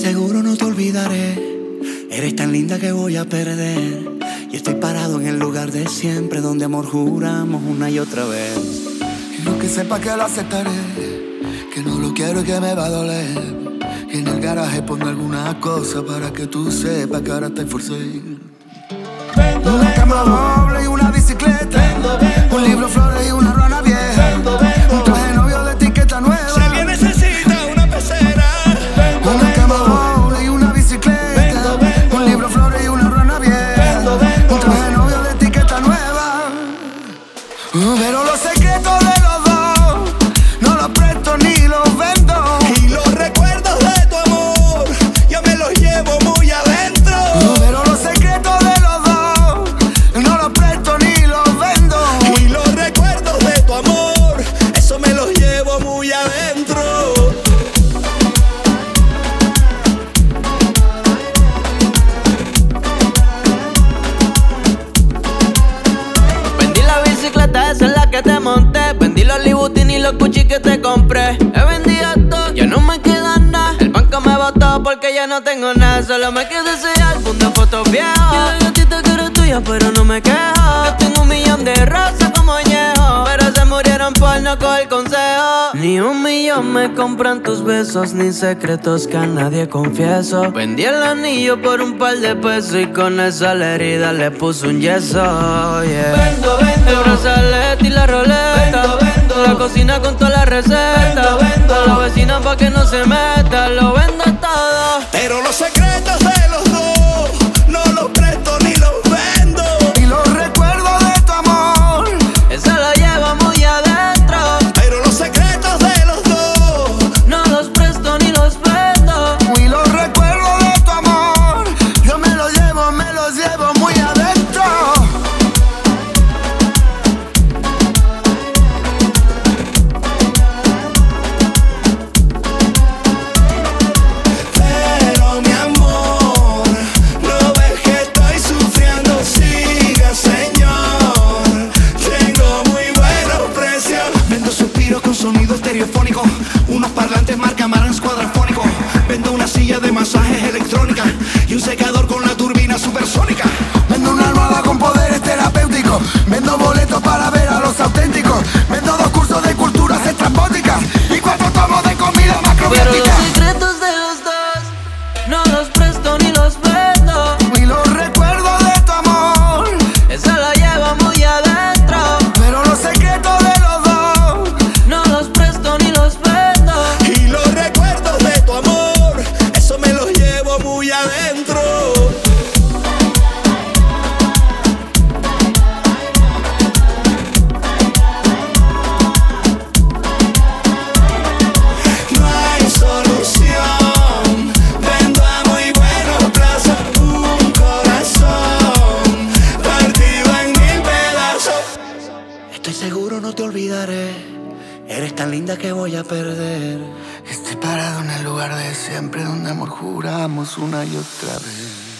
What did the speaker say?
seguro no te olvidaré. Eres tan linda que voy a perder. Y estoy parado en el lugar de siempre, donde amor juramos una y otra vez. Quiero que sepa que lo aceptaré, que no lo quiero y que me va a doler. Y en el garaje pongo alguna cosa para que tú sepas que ahora estoy forcé. Una cama doble y una bicicleta, un libro, flores y una rana vieja, un traje de novio de etiqueta nueva. Si alguien necesita una pecera, Una cama doble y una bicicleta, un libro, flores y una rana vieja, un traje de novio de etiqueta nueva. Pero los secretos de los dos no los presto ni los vendo. y los recuerdos de tu amor yo me los llevo muy adentro. Pero los secretos de los dos no los presto ni los vendo. Y los recuerdos de tu amor, eso me los llevo muy adentro. Vendí la bicicleta, esa es la que te monté. Vendí los Libutin y los Gucci que te compré. He vendido todo, ya no me queda nada. El banco me botó porque ya no tengo nada. Solo me queda ese álbum de fotos viejas. Y la gatita que era tuya, pero no me quejo. Yo tengo 1.000.000 de rosas como Ñejo, pero se murieron por no coger consejo. Ni 1.000.000 me compran tus besos, ni secretos que a nadie confieso. Vendí el anillo por un par de pesos y con esa la herida le puse un yeso, yeah. Vendo, vendo. El brazalete y la roleta, la cocina con toda la receta, a la vecina pa' que no se meta, lo vendo todo. Pero los secretos de los dos no los presto ni los vendo. Y los recuerdos de tu amor, Eso lo llevo muy adentro. Pero los secretos de los dos, No los presto ni los vendo. y los recuerdos de tu amor, yo me los llevo muy adentro. pero mi amor, no ves que estoy sufriendo. Siga, señor, tengo muy buenos precios. Vendo suspiros con sonido estereofónico, unos parlantes marca Marantz cuadrafónico. Vendo una silla de masajes electrónica y un secador con la turbina supersónica. Vendo una almohada con poderes terapéuticos, vendo boletos para ver a los auténticos, vendo 2 cursos de culturas estrambóticas y 4 tomos de comida Pero macrobiótica. los secretos de los dos no los presto ni los vendo. Y los recuerdos de tu amor, Eso lo llevo muy adentro. pero los secretos de los dos, No los presto ni los vendo. Y los recuerdos de tu amor, eso me los llevo muy adentro. No hay solución, vendo a muy buenos plazos un corazón partido en 1000 pedazos. Estoy seguro no te olvidaré. Eres tan linda que voy a perder. estoy parado en el lugar de siempre donde amor juramos una y otra vez.